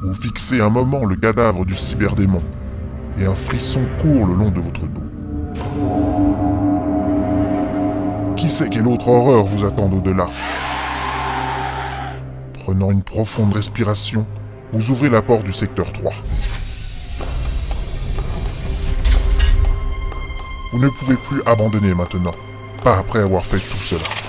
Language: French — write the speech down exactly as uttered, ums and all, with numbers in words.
Vous fixez un moment le cadavre du cyberdémon, et un frisson court le long de votre dos. Qui sait quelle autre horreur vous attend au-delà? Prenant une profonde respiration, vous ouvrez la porte du secteur trois. Vous ne pouvez plus abandonner maintenant, pas après avoir fait tout cela.